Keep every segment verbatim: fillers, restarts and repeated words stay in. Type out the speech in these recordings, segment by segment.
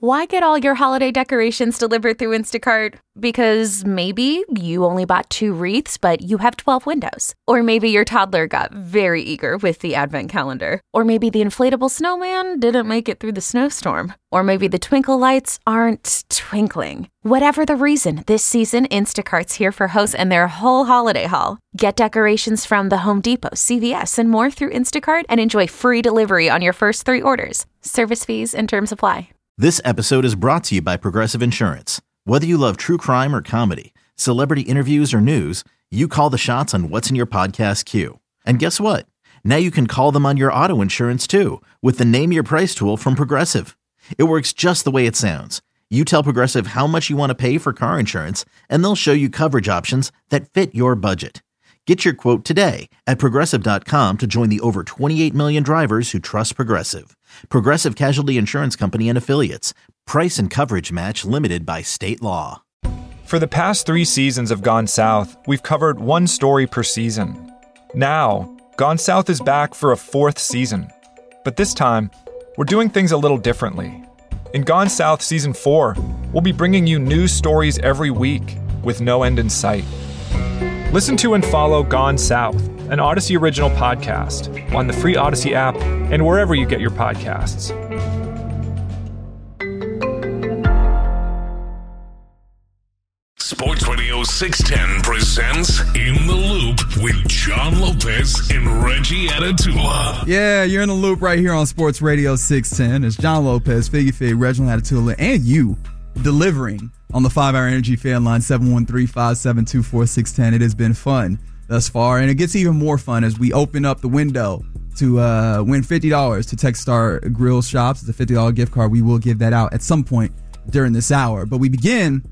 Why get all your holiday decorations delivered through Instacart? Because maybe you only bought two wreaths, but you have twelve windows. Or maybe your toddler got very eager with the advent calendar. Or maybe the inflatable snowman didn't make it through the snowstorm. Or maybe the twinkle lights aren't twinkling. Whatever the reason, this season, Instacart's here for hosts and their whole holiday haul. Get decorations from the Home Depot, C V S, and more through Instacart and enjoy free delivery on your first three orders. Service fees and terms apply. This episode is brought to you by Progressive Insurance. Whether you love true crime or comedy, celebrity interviews or news, you call the shots on what's in your podcast queue. And guess what? Now you can call them on your auto insurance too with the Name Your Price tool from Progressive. It works just the way it sounds. You tell Progressive how much you want to pay for car insurance, and they'll show you coverage options that fit your budget. Get your quote today at Progressive dot com to join the over twenty-eight million drivers who trust Progressive. Progressive Casualty Insurance Company and Affiliates. Price and coverage match limited by state law. For the past three seasons of Gone South, we've covered one story per season. Now, Gone South is back for a fourth season. But this time, we're doing things a little differently. In Gone South Season four, we'll be bringing you new stories every week with no end in sight. Listen to and follow Gone South, an Odyssey original podcast, on the free Odyssey app and wherever you get your podcasts. Sports Radio six ten presents In the Loop with John Lopez and Reggie Atatula. Yeah, you're in the loop right here on Sports Radio six ten. It's John Lopez, Figgy Fig, Reginald Atatula, and you delivering on the five hour Energy fan line, seven one three, five seven two, four six one zero. It has been fun thus far, and it gets even more fun as we open up the window to uh, win fifty dollars to Techstar Grill Shops. It's a fifty dollars gift card. We will give that out at some point during this hour. But we begin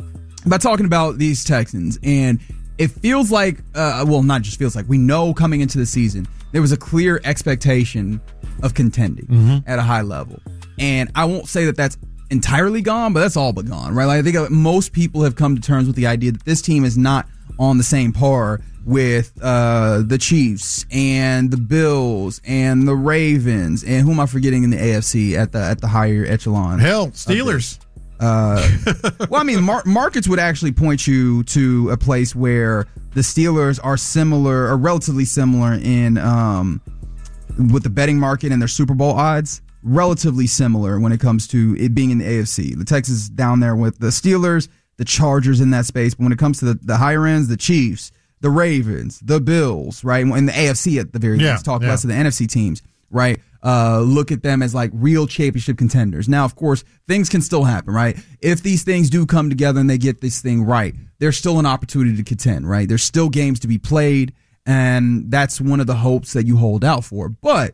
by talking about these Texans, and it feels like, uh, well, not just feels like, we know coming into the season, there was a clear expectation of contending mm-hmm. at a high level. And I won't say that that's entirely gone, but that's all but gone, right? Like, I think most people have come to terms with the idea that this team is not on the same par with uh, the Chiefs and the Bills and the Ravens and who am I forgetting in the A F C at the at the higher echelon? Hell, Steelers. Uh, well, I mean, mar- markets would actually point you to a place where the Steelers are similar or relatively similar in um, with the betting market and their Super Bowl odds. Relatively similar when it comes to it being in the A F C. The Texans down there with the Steelers, the Chargers in that space. But when it comes to the, the higher ends, the Chiefs, the Ravens, the Bills, right? In the A F C at the very yeah, least. Talk yeah. less of the N F C teams, right? Uh, look at them as like real championship contenders. Now, of course, things can still happen, right? If these things do come together and they get this thing right, there's still an opportunity to contend, right? There's still games to be played, and that's one of the hopes that you hold out for. But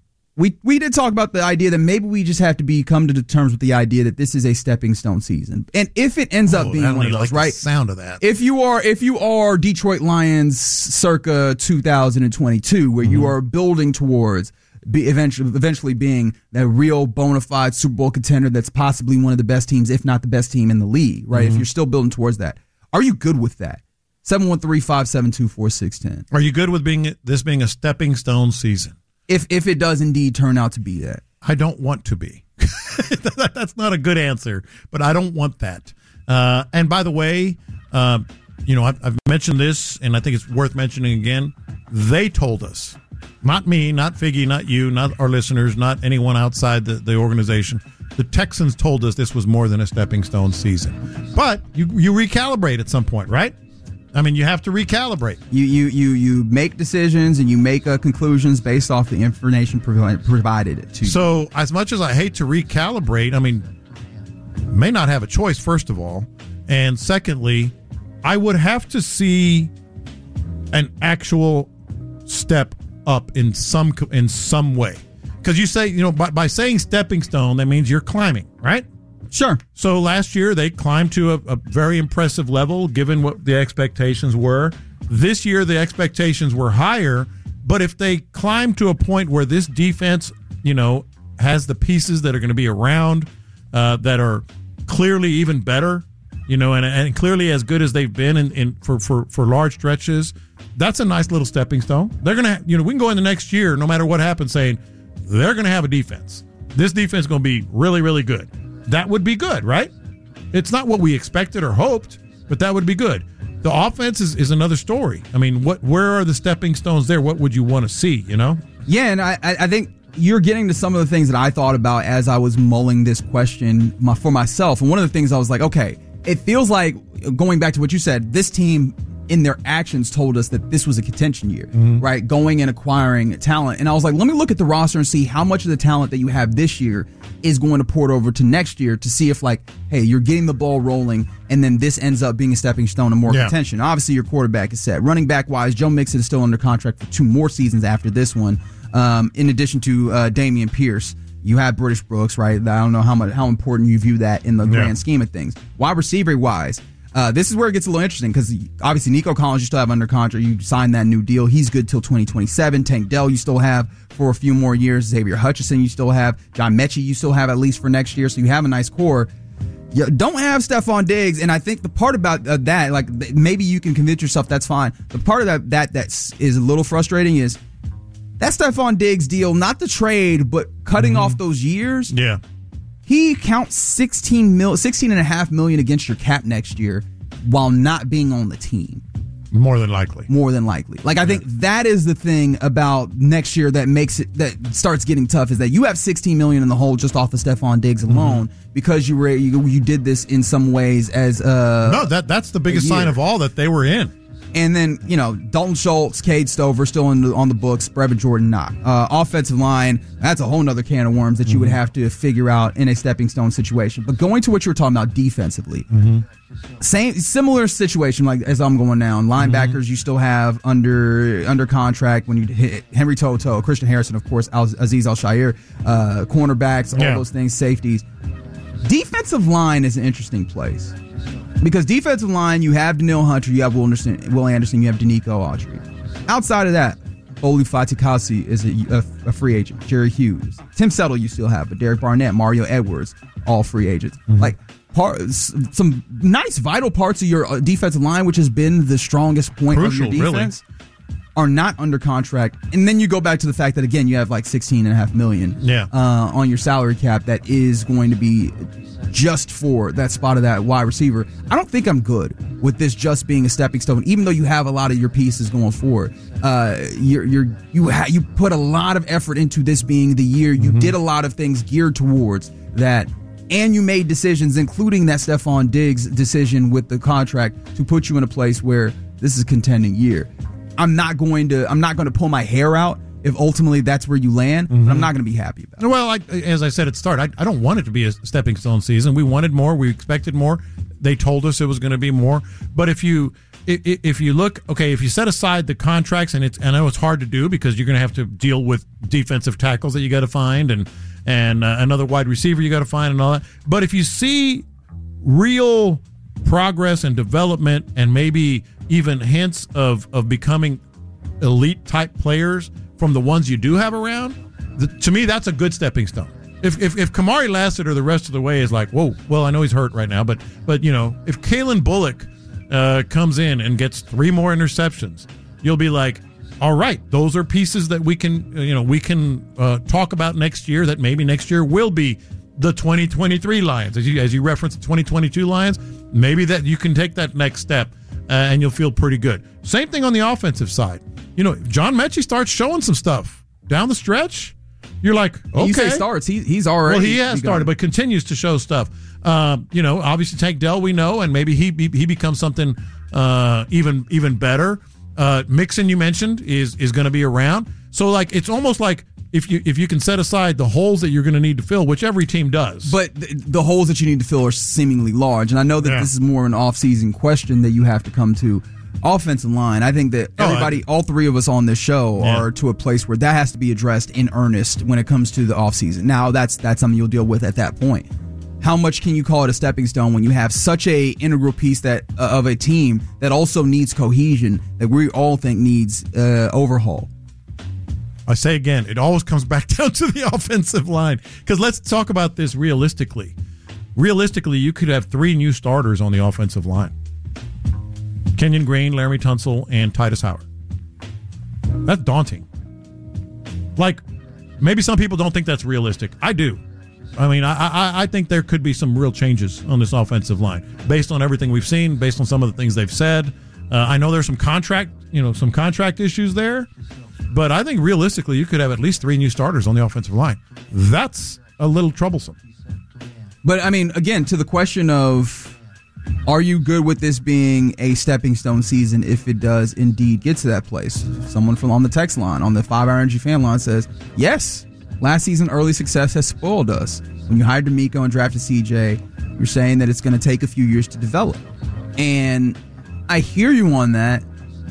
We we did talk about the idea that maybe we just have to be come to the terms with the idea that this is a stepping stone season, and if it ends up oh, being one of those, like right? The sound of that. If you are if you are Detroit Lions circa two thousand twenty-two, where mm-hmm. you are building towards be eventually eventually being that real bona fide Super Bowl contender, that's possibly one of the best teams, if not the best team in the league, right? Mm-hmm. If you're still building towards that, are you good with that? seven one three, five seven two, four six one zero. Are you good with being this being a stepping stone season? If if it does indeed turn out to be that. I don't want to be. That's not a good answer, but I don't want that. Uh, and by the way, uh, you know, I've, I've mentioned this, and I think it's worth mentioning again. They told us, not me, not Figgy, not you, not our listeners, not anyone outside the, the organization. The Texans told us this was more than a stepping stone season. But you you recalibrate at some point, right? I mean, you have to recalibrate. You you you you make decisions and you make uh, conclusions based off the information provi- provided to you. So, as much as I hate to recalibrate, I mean, may not have a choice, first of all. And secondly, I would have to see an actual step up in some in some way. Because you say, you know, by, by saying stepping stone, that means you're climbing, right? Sure. So last year they climbed to a, a very impressive level given what the expectations were. This year the expectations were higher, but if they climb to a point where this defense, you know, has the pieces that are going to be around uh, that are clearly even better, you know, and, and clearly as good as they've been in, in for, for, for large stretches, that's a nice little stepping stone. They're going to, you know, we can go in the next year, no matter what happens, saying they're going to have a defense. This defense is going to be really, really good. that would be good, right? It's not what we expected or hoped, but that would be good. The offense is, is another story. I mean, what where are the stepping stones there? What would you want to see, you know? Yeah, and I, I think you're getting to some of the things that I thought about as I was mulling this question my, for myself. And one of the things I was like, okay, it feels like, going back to what you said, this team in their actions told us that this was a contention year, mm-hmm. right? Going and acquiring talent. And I was like, let me look at the roster and see how much of the talent that you have this year is going to port over to next year to see if, like, hey, you're getting the ball rolling and then this ends up being a stepping stone and more yeah. contention. Obviously, your quarterback is set. Running back wise, Joe Mixon is still under contract for two more seasons after this one. Um, in addition to uh, Dameon Pierce, you have British Brooks, right? I don't know how much how important you view that in the yeah. grand scheme of things. Wide receiver wise, Uh, this is where it gets a little interesting because obviously Nico Collins you still have under contract. You signed that new deal. He's good till twenty twenty-seven. Tank Dell you still have for a few more years. Xavier Hutchinson you still have. John Mechie you still have at least for next year. So you have a nice core. You don't have Stephon Diggs, and I think the part about uh, that, like maybe you can convince yourself that's fine. The part of that that that is a little frustrating is that Stephon Diggs deal, not the trade, but cutting mm-hmm. off those years. Yeah. He counts sixteen mil, sixteen and a half million against your cap next year while not being on the team. More than likely. More than likely. Like, I think that is the thing about next year that makes it, that starts getting tough, is that you have sixteen million in the hole just off of Stephon Diggs alone mm-hmm. because you were, you, you did this in some ways as uh No, that that's the biggest sign of all that they were in. And then, you know, Dalton Schultz, Cade Stover still in the, on the books, Brevin Jordan not. Uh, offensive line, that's a whole nother can of worms that you mm-hmm. would have to figure out in a stepping stone situation. But going to what you were talking about defensively, mm-hmm. same similar situation like as I'm going down. Linebackers mm-hmm. you still have under under contract when you hit Henry Toto, Christian Harrison, of course, Al, Aziz Al-Shaair, uh, cornerbacks, all yeah. those things, safeties. Defensive line is an interesting place. Because defensive line, you have Danielle Hunter, you have Will Anderson, Will Anderson, you have Danico Autry. Outside of that, Oli Fatukasi is a, a, a free agent. Jerry Hughes. Tim Settle you still have, but Derek Barnett, Mario Edwards, all free agents. Mm-hmm. Like, part, some nice vital parts of your defensive line, which has been the strongest point Crucial, of your defense, really. are not under contract. And then you go back to the fact that, again, you have like sixteen and a half million yeah. uh, on your salary cap that is going to be just for that spot of that wide receiver. I don't think I'm good with this just being a stepping stone, even though you have a lot of your pieces going forward. Uh, you're, you're, you ha- you put a lot of effort into this being the year. You mm-hmm. did a lot of things geared towards that, and you made decisions, including that Stephon Diggs decision with the contract to put you in a place where this is a contending year. I'm not going to I'm not going to pull my hair out if ultimately that's where you land, mm-hmm. but I'm not going to be happy about it. Well, I, as I said at the start, I, I don't want it to be a stepping stone season. We wanted more. We expected more. They told us it was going to be more. But if you if you look, okay, if you set aside the contracts, and it's I know it's hard to do because you're going to have to deal with defensive tackles that you got to find and and uh, another wide receiver you got to find and all that. But if you see real progress and development and maybe even hints of, of becoming elite type players from the ones you do have around, the, to me, that's a good stepping stone. If, if if Kamari Lassiter the rest of the way is like, whoa, well, I know he's hurt right now, but, but you know, if Kalen Bullock uh, comes in and gets three more interceptions, you'll be like, all right, those are pieces that we can, you know, we can uh, talk about next year that maybe next year will be the twenty twenty-three Lions. As you, as you referenced the twenty twenty-two Lions, maybe that you can take that next step uh, and you'll feel pretty good. Same thing on the offensive side. You know, John Mechie starts showing some stuff down the stretch. You're like, okay. You say starts, he, he's already. Well, he has started, but continues to show stuff. Uh, you know, obviously Tank Dell we know, and maybe he he becomes something uh, even even better. Uh, Mixon, you mentioned, is is going to be around. So, like, it's almost like if you if you can set aside the holes that you're going to need to fill, which every team does. But the, the holes that you need to fill are seemingly large. And I know that yeah. this is more an off-season question that you have to come to. Offensive line, I think that everybody, oh, I, all three of us on this show yeah. are to a place where that has to be addressed in earnest when it comes to the offseason. Now, that's that's something you'll deal with at that point. How much can you call it a stepping stone when you have such a integral piece that uh, of a team that also needs cohesion that we all think needs uh, overhaul? I say again, it always comes back down to the offensive line. Because let's talk about this realistically. Realistically, you could have three new starters on the offensive line. Kenyon Green, Laremy Tunsil, and Titus Howard. That's daunting. Like, maybe some people don't think that's realistic. I do. I mean, I, I I think there could be some real changes on this offensive line based on everything we've seen, based on some of the things they've said. Uh, I know there's some contract, you know, some contract issues there, but I think realistically you could have at least three new starters on the offensive line. That's a little troublesome. But I mean, again, to the question of, are you good with this being a stepping stone season if it does indeed get to that place? Someone from on the text line, on the five hour Energy fan line says, yes, last season early success has spoiled us. When you hired D'Amico and drafted C J, you're saying that it's going to take a few years to develop. And I hear you on that.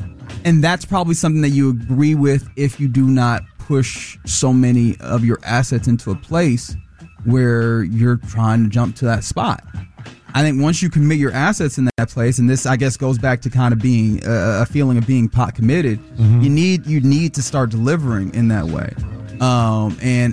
And that's probably something that you agree with if you do not push so many of your assets into a place where you're trying to jump to that spot. I think once you commit your assets in that place, and this, I guess, goes back to kind of being a, a feeling of being pot committed, mm-hmm. you need you need to start delivering in that way. Um, and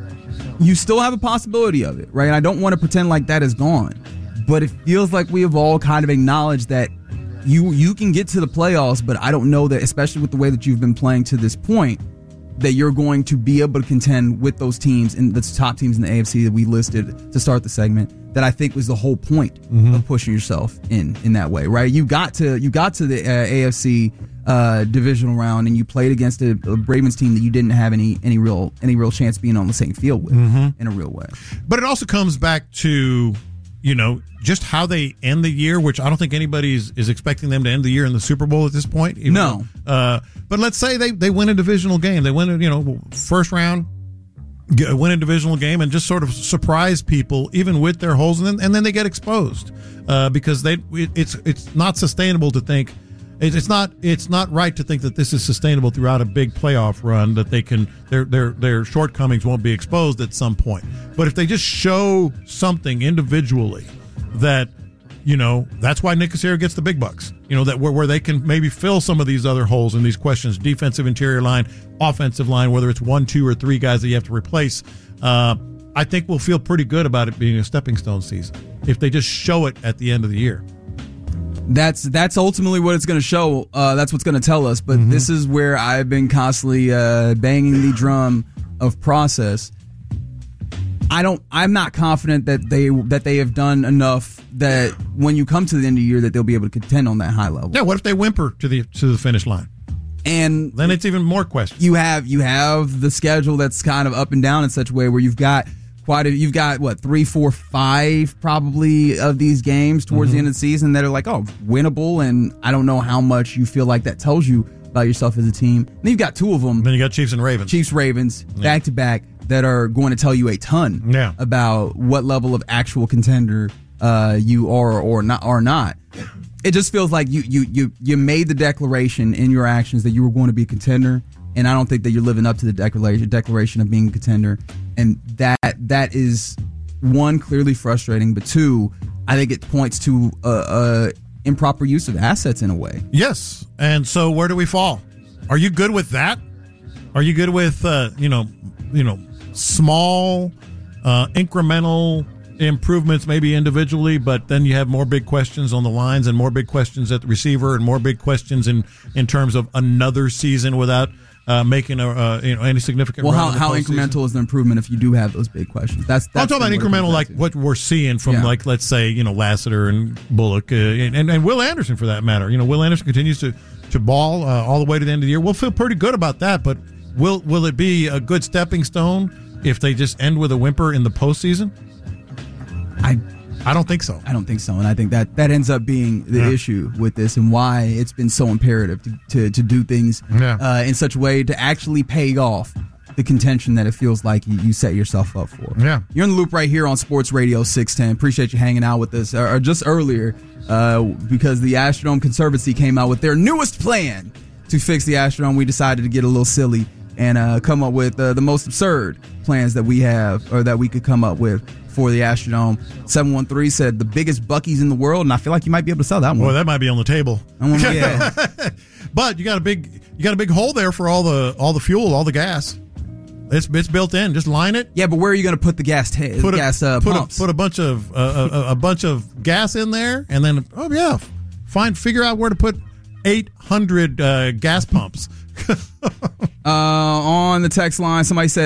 you still have a possibility of it, right? And I don't want to pretend like that is gone, but it feels like we have all kind of acknowledged that you you can get to the playoffs, but I don't know that, especially with the way that you've been playing to this point, that you're going to be able to contend with those teams and the top teams in the A F C that we listed to start the segment. That I think was the whole point mm-hmm. of pushing yourself in in that way, right? You got to you got to the uh, A F C uh, divisional round and you played against a, a Ravens team that you didn't have any any real any real chance being on the same field with mm-hmm. in a real way. But it also comes back to, you know, just how they end the year, which I don't think anybody is, is expecting them to end the year in the Super Bowl at this point. No. Though, uh, but let's say they, they win a divisional game. They win, a, you know, first round, get, win a divisional game and just sort of surprise people, even with their holes, and then, and then they get exposed uh, because they it, it's it's not sustainable to think. It's not. It's not right to think that this is sustainable throughout a big playoff run. That they can their their their shortcomings won't be exposed at some point. But if they just show something individually, that, you know, that's why Nick Caserio gets the big bucks. You know, that where where they can maybe fill some of these other holes in these questions: defensive interior line, offensive line, whether it's one, two, or three guys that you have to replace. Uh, I think we'll feel pretty good about it being a stepping stone season if they just show it at the end of the year. That's that's ultimately what it's going to show. Uh, that's what's going to tell us. But mm-hmm. this is where I've been constantly uh, banging the drum of process. I don't. I'm not confident that they that they have done enough that when you come to the end of the year that they'll be able to contend on that high level. Yeah. What if they whimper to the to the finish line? And then it's even more questions. You have you have the schedule that's kind of up and down in such a way where you've got. Quite a, you've got, what, three, four, five probably of these games towards mm-hmm. the end of the season that are like, oh, winnable, and I don't know how much you feel like that tells you about yourself as a team. And then you've got two of them. Then you got Chiefs and Ravens. Chiefs, Ravens, yeah. back-to-back, that are going to tell you a ton yeah. about what level of actual contender uh, you are or not. Or not. It just feels like you, you, you, you made the declaration in your actions that you were going to be a contender, and I don't think that you're living up to the declaration declaration of being a contender. And that that is, one, clearly frustrating, but two, I think it points to a, a improper use of assets in a way. Yes, and so where do we fall? Are you good with that? Are you good with uh, you know you know small, uh, incremental improvements, maybe individually, but then you have more big questions on the lines and more big questions at the receiver and more big questions in in terms of another season without. Uh, making a uh, you know any significant. Well, how how incremental is the improvement if you do have those big questions? That's, that's I'm talking about incremental, like what we're seeing from yeah. like let's say you know Lassiter and Bullock uh, and, and and Will Anderson for that matter. You know Will Anderson continues to to ball uh, all the way to the end of the year. We'll feel pretty good about that, but will will it be a good stepping stone if they just end with a whimper in the postseason? I. I don't think so. I don't think so, and I think that, that ends up being the yeah. issue with this and why it's been so imperative to to, to do things yeah. uh, in such a way to actually pay off the contention that it feels like you, you set yourself up for. Yeah, you're in the loop right here on Sports Radio six ten. Appreciate you hanging out with us. Or, or just earlier, uh, because the Astrodome Conservancy came out with their newest plan to fix the Astrodome, we decided to get a little silly and uh, come up with uh, the most absurd plans that we have or that we could come up with for the Astrodome. seven one three said the biggest Buc-ee's in the world, and I feel like you might be able to sell that one. Well, that might be on the table. One, yeah. But you got a big you got a big hole there for all the all the fuel, all the gas. It's it's built in. Just line it. Yeah, but where are you going to put the gas t- put a, gas uh, put pumps? A, put a bunch of uh, a, a bunch of gas in there, and then oh yeah, find figure out where to put eight hundred uh, gas pumps. uh, on the text line, somebody said,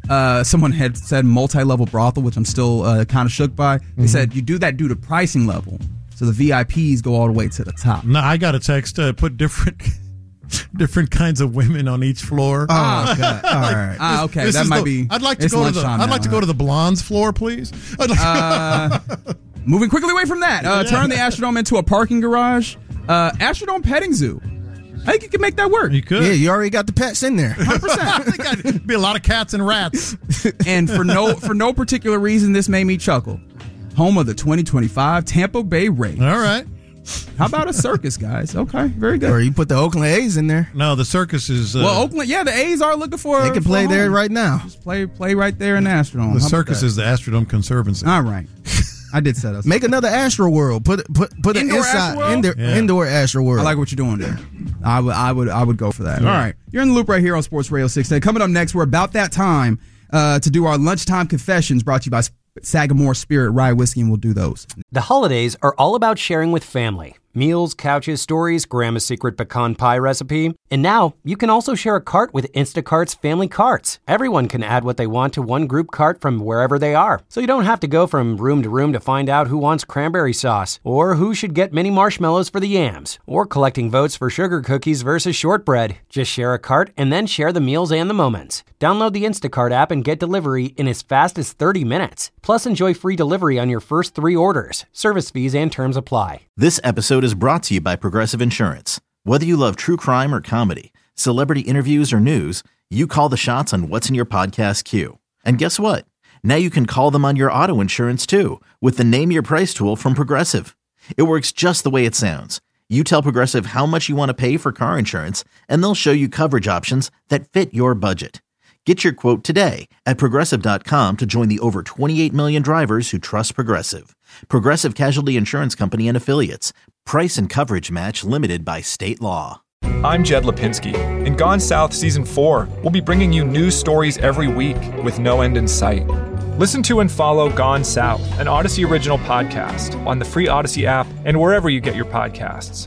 uh, someone had said multi-level brothel, which I'm still uh, kind of shook by. They Mm-hmm. said you do that due to pricing level. So the V I Ps go all the way to the top. No, I got a text to put different different kinds of women on each floor. Oh, God. All right. Ah, okay. This That is might the- be. I'd like to it's go to the. lunchtime I'd now. like to go to the blondes floor, please. I'd like Uh, moving quickly away from that. Uh, turn the Astrodome into a parking garage. Uh, Astrodome petting zoo. I think you can make that work. you could. Yeah, you already got the pets in there. one hundred percent. I think I'd be a lot of cats and rats. And for no for no particular reason, this made me chuckle. Home of the twenty twenty-five Tampa Bay Rays. All right. How about a circus, guys? Okay, very good. Or you put the Oakland A's in there. No, the circus is. Uh, Well, Oakland, yeah, the A's are looking for. They can for play a there home. right now. Just play play right there in the Astrodome. the How about circus that? is the Astrodome Conservancy. All right. I did set us. Make another Astro World. Put put put an Indoor inside Astroworld? indoor, Yeah. indoor Astro World. I like what you're doing there. I would, I would, I would go for that. All right, you're in the loop right here on Sports Radio six ten. Coming up next, we're about that time uh, to do our lunchtime confessions, brought to you by Sagamore Spirit Rye Whiskey, and we'll do those. The holidays are all about sharing with family. Meals, couches, stories, Grandma's secret pecan pie recipe. And now, you can also share a cart with Instacart's Family Carts. Everyone can add what they want to one group cart from wherever they are. So you don't have to go from room to room to find out who wants cranberry sauce, or who should get mini marshmallows for the yams, or collecting votes for sugar cookies versus shortbread. Just share a cart and then share the meals and the moments. Download the Instacart app and get delivery in as fast as thirty minutes. Plus, enjoy free delivery on your first three orders. Service fees and terms apply. This episode is brought to you by Progressive Insurance. Whether you love true crime or comedy, celebrity interviews or news, you call the shots on what's in your podcast queue. And guess what? Now you can call them on your auto insurance too with the Name Your Price tool from Progressive. It works just the way it sounds. You tell Progressive how much you want to pay for car insurance, and they'll show you coverage options that fit your budget. Get your quote today at Progressive dot com to join the over twenty-eight million drivers who trust Progressive. Progressive Casualty Insurance Company and Affiliates. Price and coverage match limited by state law. I'm Jed Lipinski. In Gone South Season four, we'll be bringing you news stories every week with no end in sight. Listen to and follow Gone South, an Odyssey original podcast, on the free Odyssey app and wherever you get your podcasts.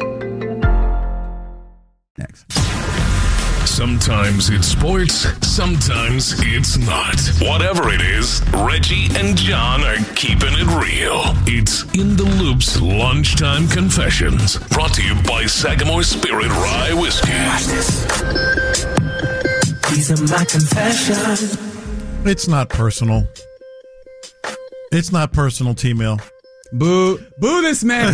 Next. Sometimes it's sports, sometimes it's not. Whatever it is, Reggie and John are keeping it real. It's In the Loop's Lunchtime Confessions, brought to you by Sagamore Spirit Rye Whiskey. These are my confessions. It's not personal. It's not personal, T-Mail. Boo, boo this man.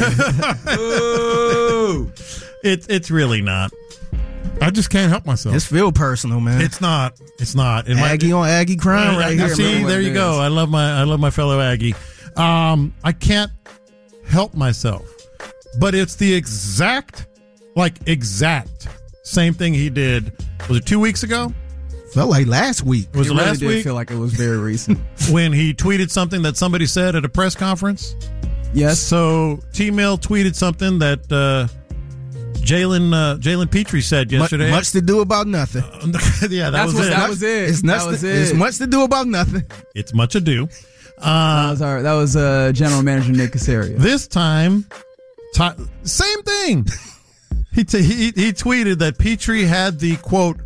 Boo. It, it's really not. I just can't help myself. It's feel personal, man. It's not. It's not. It Aggie might, on Aggie crime right Now, here. see, man. there you go. I love my I love my fellow Aggie. Um, I can't help myself, but it's the exact, like exact same thing he did. Was it two weeks ago? Felt like last week. Was It it really last did week feel like it was very recent. when he tweeted something that somebody said at a press conference? Yes. So T-Mail tweeted something that uh, Jalen uh, Jalen Petrie said Much, yesterday. much to do about nothing. yeah, that That's was what it. that was it. It's, that nuts was to, it. it's much to do about nothing. It's much ado. That Uh, was our. That was uh, General Manager Nick Casario. this time, ti same thing. he, t- he he tweeted that Petrie had the quote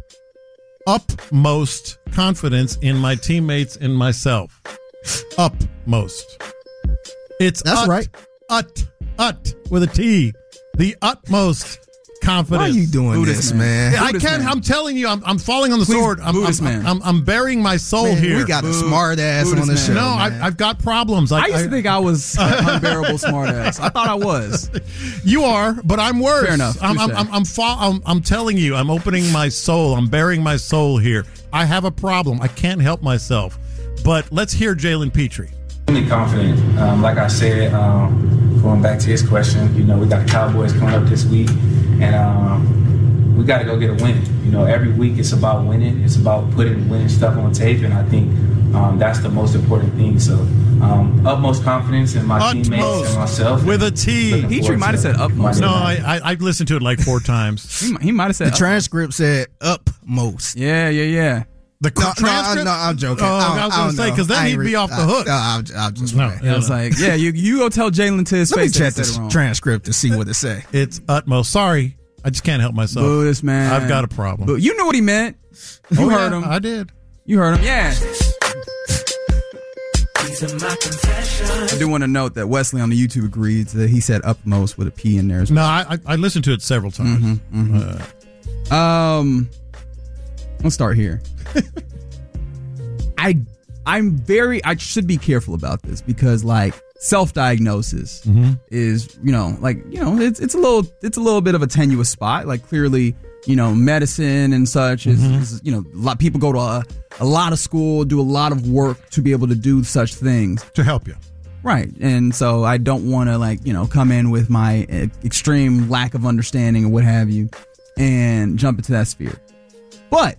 utmost confidence in my teammates and myself. Utmost. It's That's ut, right. Ut ut with a T. The utmost confidence. Why are you doing Boo this, this man? man. I Buddhist can't. man. I'm telling you, I'm, I'm falling on the Please, sword. I'm, Buddhist I'm, man. I'm, I'm burying my soul Man, here. we got a Boo. smart ass on Buddhist the man. show. no, I, man. I've got problems. I, I used to I- think I was an unbearable smartass. I thought I was. You are, but I'm worse. Fair enough. I'm, I'm, Touche. I'm, I'm, fa- I'm, I'm telling you, I'm opening my soul. I'm bearing my soul here. I have a problem. I can't help myself. But let's hear Jalen Petrie. Really confident. Um, like I said, um, going back to his question, you know, we got the Cowboys coming up this week, and um, we got to go get a win. You know, every week it's about winning. It's about putting winning stuff on tape, and I think um, that's the most important thing. So, um, utmost confidence in my Utmost. teammates and myself. With a T. Looking Petrie forward might have to said utmost. Monday No, night. I, I, I've listened to it like four times. He, might- he might have said the transcript said upmost. Yeah, yeah, yeah. The No, no, transcript? no, I'm joking. Oh, I, I was going to say, because then he'd be off the hook. No, I'll, I'll just No. wait. I was like, yeah, you you go tell Jalen to his Let me face check that he said this it wrong. transcript to see what it say. It's utmost. Sorry. I just can't help myself. Boo this man. I've got a problem. Boo. You knew what he meant. You Oh, heard yeah, him. I did. You heard him, yeah. These are my confessions. I do want to note that Wesley on the YouTube agrees that he said upmost with a P in there as well. No, I, I listened to it several times. Mm-hmm, mm-hmm. Uh, um, let's start here. I, I'm very, I should be careful about this because, like, self-diagnosis mm-hmm. is, you know, like, you know, it's it's a little, it's a little bit of a tenuous spot. Like, clearly, you know, medicine and such is, mm-hmm. is you know, a lot people go to a, a lot of school, do a lot of work to be able to do such things to help you. Right. And so I don't want to, like, you know, come in with my extreme lack of understanding or what have you and jump into that sphere. But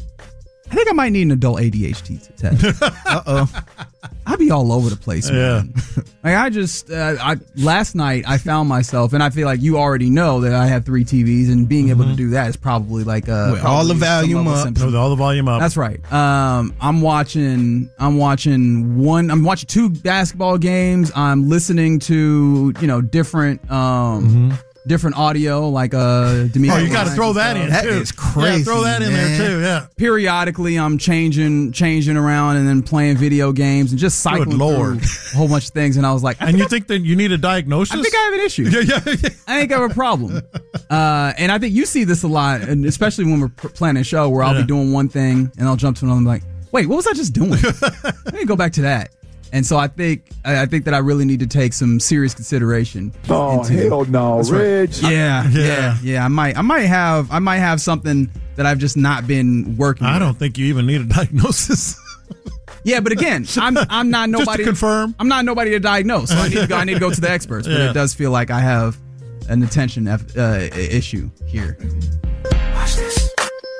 I think I might need an adult A D H D test. Uh-oh. I'd be all over the place, man. Yeah. Like, I just, uh, I last night I found myself, and I feel like you already know that I have three T Vs, and being mm-hmm. able to do that is probably like a With all the volume up. With all the volume up. That's right. Um, I'm watching. I'm watching one. I'm watching two basketball games. I'm listening to you know different. Um, mm-hmm. Different audio, like uh, Demetrius. Oh, you got to throw that in. That too. is crazy. Yeah, throw that in man. there too. Yeah. Periodically, I'm changing, changing around, and then playing video games, and just cycling Good Lord. through a whole bunch of things. And I was like, I and you I, think that you need a diagnosis? I think I have an issue. Yeah, yeah, yeah. I think I have a problem. Uh, and I think you see this a lot, and especially when we're planning a show, where I'll yeah. be doing one thing, and I'll jump to another, and I'm like, wait, what was I just doing? Let me go back to that. And so I think I think that I really need to take some serious consideration. Oh into, hell no, Reg! Right. Yeah, yeah, yeah, yeah. I might, I might have, I might have something that I've just not been working. I with. don't think you even need a diagnosis. Yeah, but again, I'm I'm not nobody. Just to confirm, I'm not nobody to diagnose. So I need to go. I need to go to the experts. But yeah. It does feel like I have an attention uh, issue here. Watch this.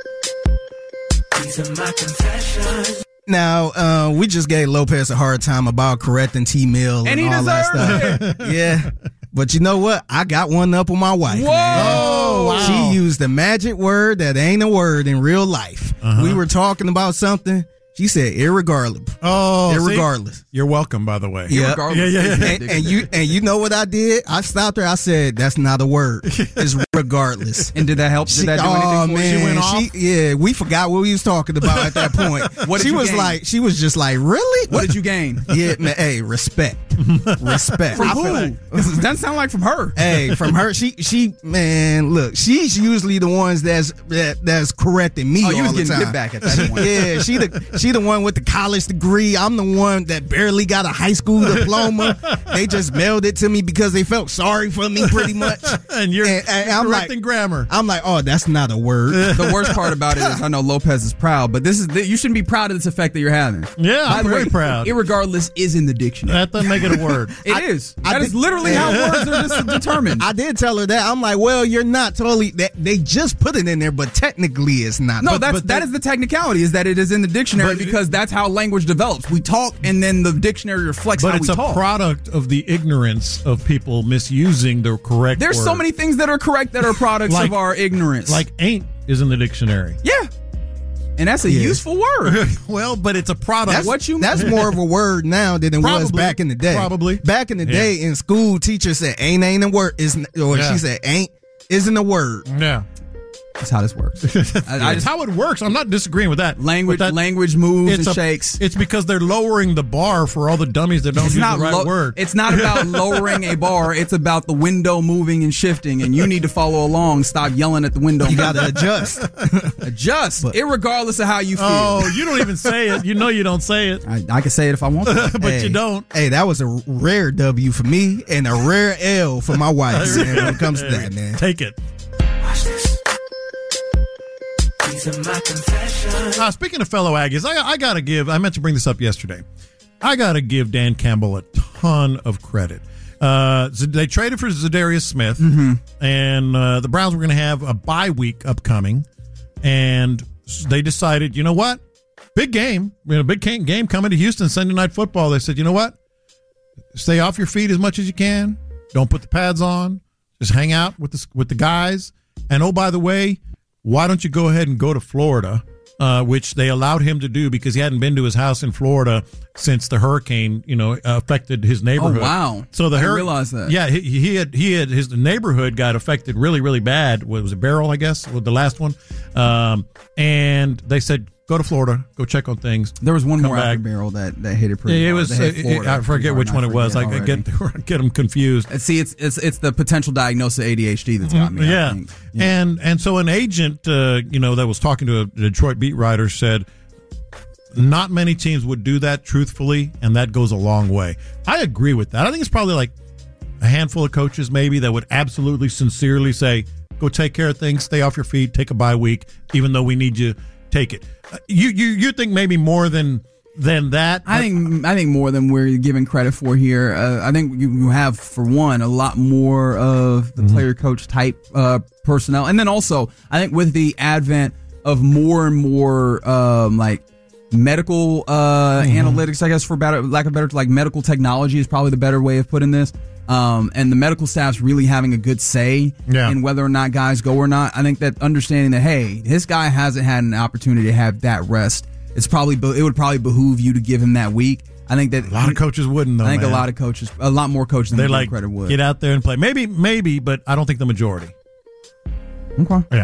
These are my confessions. Now, uh, we just gave Lopez a hard time about correcting T-Mill and, and all that stuff. It. Yeah. But you know what? I got one up on my wife. Whoa! Man. Wow. She used the magic word that ain't a word in real life. Uh-huh. We were talking about something. She said, irregardless. Oh, irregardless. See? You're welcome, by the way. Yeah, yeah, yeah. yeah. And, and you and you know what I did? I stopped her. I said, "That's not a word. It's regardless." And did that help? Did she, that do oh anything for man, you? She went off? She, yeah, we forgot what we was talking about at that point. What did she you was gain? like, she was just like, "Really? What, what did you gain?" Yeah, man. Hey, respect, respect. From I who? Like, it doesn't sound like from her. Hey, from her. She, she, man. Look, she's usually the ones that's that, that's correcting me. Oh, you all was the getting time. get back at that point. Yeah, she the she the one with the college degree. I'm the one that barely got a high school diploma. They just mailed it to me because they felt sorry for me, pretty much. And you're, and, and you're I'm correcting like, grammar. I'm like, oh, that's not a word. The worst part about it is I know Lopez is proud, but this is you shouldn't be proud of this effect that you're having. Yeah, I'm By the very way, proud. Irregardless is in the dictionary. That doesn't make it a word. It I, is. I That did, is literally how words are just determined. I did tell her that. I'm like, well, you're not totally. That they just put it in there, but technically it's not. No, but, that's but that they, is the technicality, is that it is in the dictionary But- because that's how language develops. We talk, and then the dictionary reflects But how it's we a talk. product of the ignorance of people misusing the correct There's word. so many things that are correct that are products Like- of our ignorance. Like ain't is in the dictionary. yeah, and that's a Yeah. useful word. Well, but it's a product. That's what you- That's more of a word now than it was Probably. back in the day. Probably. Back in the Yeah. day in school, teacher said ain't ain't a word. Isn't or Yeah. she said ain't isn't a word. Yeah. That's how this works. I, I That's just, how it works. I'm not disagreeing with that. language, But that- language moves and a- shakes. It's because they're lowering the bar for all the dummies that don't It's use not the right lo- word. It's not about lowering a bar. It's about the window moving and shifting, and you need to follow along. Stop yelling at the window. You got to adjust. adjust, irregardless of how you feel. Oh, you don't even say it. You know you don't say it, I, I can say it if I want to. but Hey, you don't. Hey, that was a rare W for me and a rare L for my wife, man, when it comes to that, man. Take it. Watch this. These are my confessions. Uh, speaking of fellow Aggies, I, I got to give, I meant to bring this up yesterday. I got to give Dan Campbell a ton of credit. Uh, Z- they traded for Zadarius Smith, Mm-hmm. and uh, the Browns were going to have a bye week upcoming, and they decided, you know what? Big game, you know, big game game coming to Houston Sunday Night Football. They said, you know what? Stay off your feet as much as you can. Don't put the pads on. Just hang out with the with the guys. And oh, by the way, why don't you go ahead and go to Florida, uh, which they allowed him to do because he hadn't been to his house in Florida since the hurricane, you know, affected his neighborhood. Oh, wow. So the I didn't hur- realize that. Yeah, he, he had he had his neighborhood got affected really really bad. What was it, Beryl? I guess was the last one. Um, and they said, go to Florida, go check on things. There was one come more back. after Barrel that, that hit it pretty It hard. was. They hit It, Florida I forget pretty which hard, one it was. I forget get already. get them confused. And see, it's it's it's the potential diagnosis of A D H D that's got me. I Yeah. think. and and so an agent, uh, you know, that was talking to a Detroit beat writer said, not many teams would do that truthfully, and that goes a long way. I agree with that. I think it's probably like a handful of coaches maybe that would absolutely sincerely say, go take care of things, stay off your feet, take a bye week, even though we need you, take it. Uh, you you you think maybe more than than that? I think I think more than we're giving credit for here. Uh, I think you you have, for one, a lot more of the Mm-hmm. player coach type uh, personnel, and then also I think with the advent of more and more um, like medical uh, Mm-hmm. analytics, I guess for better lack of better, like medical technology is probably the better way of putting this. Um, and the medical staff's really having a good say Yeah. in whether or not guys go or not. I think that understanding that, hey, this guy hasn't had an opportunity to have that rest. It's probably it would probably behoove you to give him that week. I think that a lot of coaches wouldn't, though. I think man. a lot of coaches, a lot more coaches than They we give like credit would. get out there and play. Maybe, maybe, but I don't think the majority. Okay. Yeah.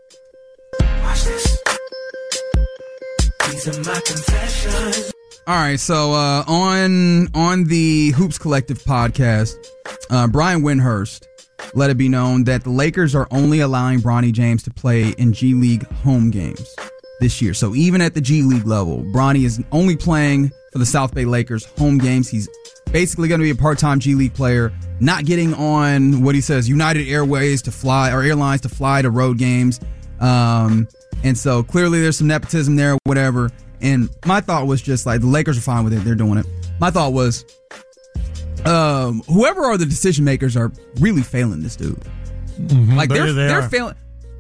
Watch this. These are my confessions. All right, so uh, on on the Hoops Collective podcast, uh, Brian Windhurst let it be known that the Lakers are only allowing Bronny James to play in G League home games this year. So even at the G League level, Bronny is only playing for the South Bay Lakers home games. He's basically going to be a part-time G League player, not getting on what he says United Airways to fly or airlines to fly to road games. Um, and so clearly there's some nepotism there, whatever. And my thought was just like, the Lakers are fine with it. They're doing it. My thought was, um, whoever are the decision makers are really failing this dude. Mm-hmm. Like they're they they're are. failing.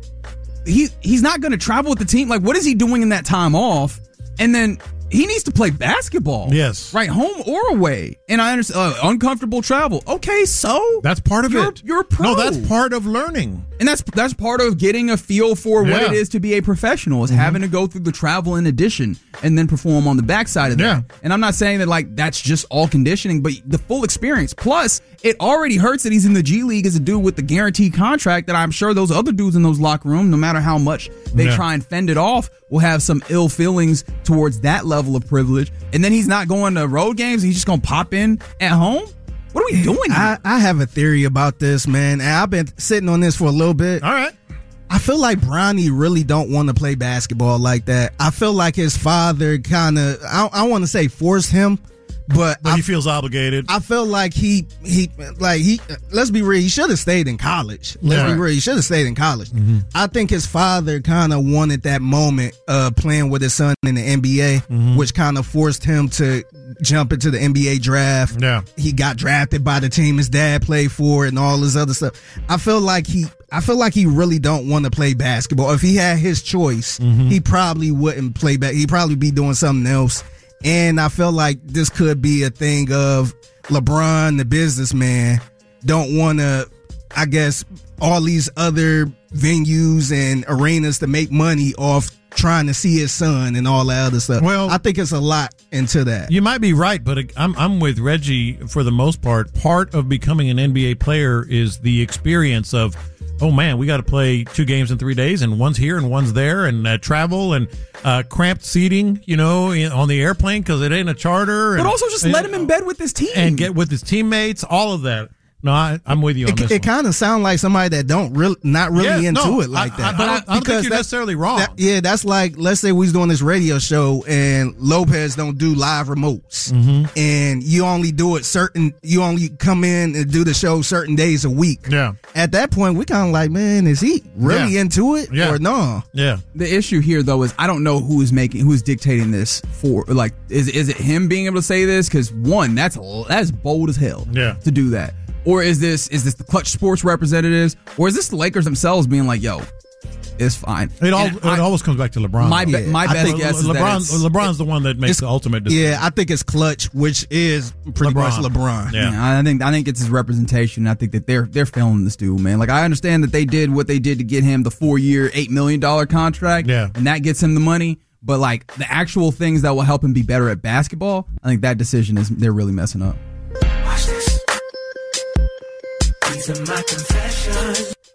He he's not going to travel with the team. Like, what is he doing in that time off? And then he needs to play basketball. Yes. Right, home or away. And I understand uh, uncomfortable travel. Okay, so That's part of you're, it. You're a pro. No, that's part of learning. And that's that's part of getting a feel for what Yeah. it is to be a professional, is Mm-hmm. having to go through the travel in addition and then perform on the backside of that. Yeah. And I'm not saying that like that's just all conditioning, but the full experience. Plus, it already hurts that he's in the G League as a dude with the guaranteed contract that I'm sure those other dudes in those locker rooms, no matter how much they Yeah. try and fend it off, will have some ill feelings towards that level of privilege. And then he's not going to road games. He's just going to pop in at home. What are we doing here? I, I have a theory about this, man, and I've been sitting on this for a little bit. All right. I feel like Bronny really don't want to play basketball like that. I feel like his father kind of, I, I want to say forced him, but, But I, he feels obligated. I feel like he, he, like he, let's be real, he should have stayed in college. Let's Yeah. be real, he should have stayed in college. Mm-hmm. I think his father kind of wanted that moment of playing with his son in the N B A, Mm-hmm. which kind of forced him to jump into the N B A draft. Yeah. He got drafted by the team his dad played for and all this other stuff. I feel like he I feel like he really don't want to play basketball. If he had his choice, Mm-hmm. he probably wouldn't play back. He'd probably be doing something else. And I feel like this could be a thing of LeBron, the businessman, don't want to, I guess, all these other venues and arenas to make money off trying to see his son and all that other stuff. Well, I think it's a lot into that. You might be right, but I'm I'm with Reggie for the most part. Part of becoming an N B A player is the experience of, oh man, we got to play two games in three days, and one's here and one's there, and uh, travel and uh, cramped seating, you know, in, on the airplane because it ain't a charter. but and, also just and, let him in bed with his team. and get with his teammates. All of that. No, I, I'm with you on It, this it one. kind of sounds like somebody that don't really, not really Yeah, into no, it like I- that. I- I don't- I don't think Because you're that- necessarily wrong. that- yeah, that's like, let's say we was doing this radio show and Lopez don't do live remotes, Mm-hmm. and you only do it certain, you only come in and do the show certain days a week. Yeah. At that point, we kind of like, man, is he really Yeah. into it Yeah. or no? Yeah. The issue here, though, is I don't know who is making, who is dictating this for. Like, is is it him being able to say this? Because one, that's that's bold as hell. Yeah. To do that, or is this is this the Clutch Sports representatives, or is this the Lakers themselves being like, "Yo, it's fine." It, all, And it I- always comes back to LeBron. My though. be- my I best think guess is that LeBron, it's- LeBron's the one that makes it's- the ultimate decision. Yeah, I think it's Clutch, which is pretty much LeBron. LeBron. Yeah. Yeah, I think I think it's his representation. I think that they're they're failing this dude, man. Like, I understand that they did what they did to get him the four year, eight million dollar contract. Yeah. and that gets him the money. But like the actual things that will help him be better at basketball, I think that decision is they're really messing up. Watch this. These are my confessions.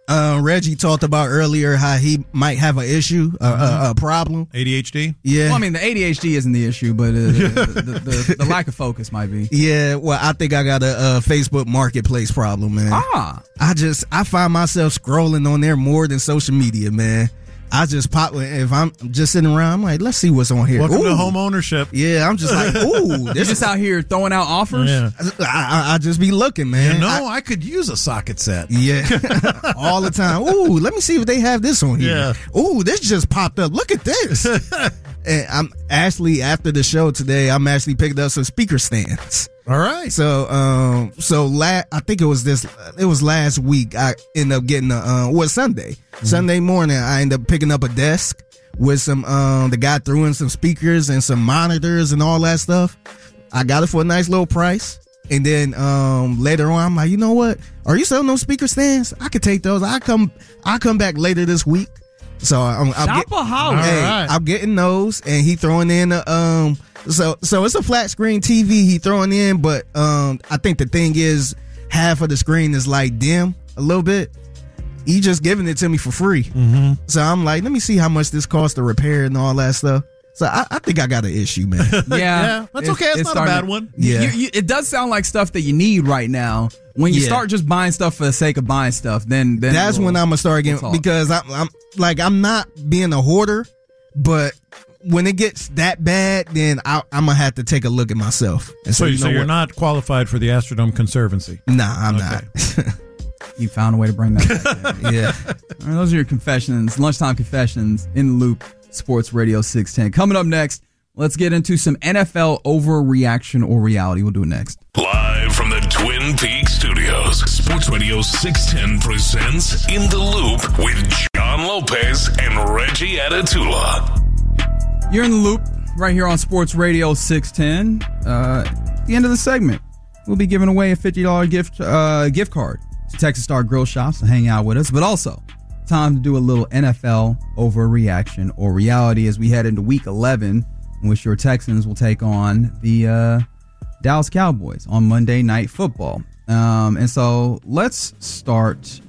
uh, Reggie talked about earlier how he might have an issue, uh, mm-hmm. a, a problem. A D H D? Yeah. Well, I mean, the A D H D isn't the issue, but uh, the, the, the, the lack of focus might be. Yeah, well, I think I got a, a Facebook Marketplace problem, man. Ah. I just, I find myself scrolling on there more than social media, man. I just pop, if I'm just sitting around, I'm like, let's see what's on here. Welcome Ooh. to home ownership. Yeah, I'm just like, ooh. You're just out here throwing out offers? Yeah. I, I, I just be looking, man. You know, I, I could use a socket set. Yeah, all the time. Ooh, let me see if they have this on here. Yeah. Ooh, this just popped up. Look at this. And I'm actually, after the show today, I'm actually picking up some speaker stands. All right. So, um, so la- I think it was this, it was last week. I ended up getting a, uh, well, Sunday, mm-hmm. Sunday morning, I ended up picking up a desk with some, um, the guy threw in some speakers and some monitors and all that stuff. I got it for a nice little price. And then, um, later on, I'm like, you know what? Are you selling those speaker stands? I could take those. I come, I come back later this week. So I'm, I'm, get, hey, right. I'm getting those, and he throwing in a, um. So so it's a flat screen T V he throwing in, but um, I think the thing is half of the screen is like dim a little bit. He just giving it to me for free. Mm-hmm. So I'm like, let me see how much this costs to repair and all that stuff. So I, I think I got an issue, man. Yeah, yeah that's okay. It's, it's not a bad one. Yeah, you, you, it does sound like stuff that you need right now. When you yeah. start just buying stuff for the sake of buying stuff, then, then that's we'll, when I'm gonna start getting we'll because I'm, I'm like I'm not being a hoarder, but when it gets that bad, then I, I'm gonna have to take a look at myself. And so, so, you so know you're what? not qualified for the Astrodome Conservancy? Nah, I'm okay. not. You found a way to bring that back. Yeah. All right, those are your confessions, lunchtime confessions in the Loop Sports Radio six ten. Coming up next, let's get into some N F L overreaction or reality. We'll do it next. Live from the Twin Peaks studios, Sports Radio six ten presents In the Loop with John Lopez and Reggie Atatula. You're in the Loop right here on Sports Radio six ten. Uh, at the end of the segment, we'll be giving away a fifty dollars gift uh, gift card to Texas Star Grill Shops to hang out with us, but also time to do a little N F L overreaction or reality as we head into week eleven, in which your Texans will take on the uh, Dallas Cowboys on Monday Night Football. Um, and so let's start